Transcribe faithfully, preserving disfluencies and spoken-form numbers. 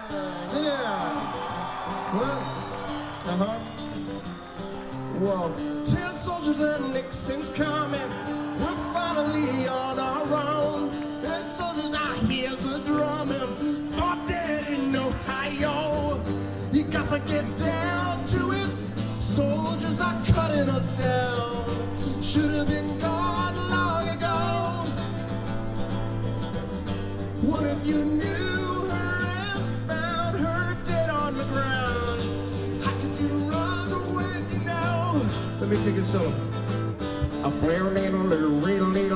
Yeah. Well, uh-huh. Well, ten soldiers and Nixon's coming. We're finally on our own. Ten soldiers, I hear the drumming. Thought that in Ohio, you got to get down to it. Soldiers are cutting us down. Should have been gone long ago. What if you knew her and found her dead on the ground? How could you run when you know? Let me take it solo. A fair little, little, little, little.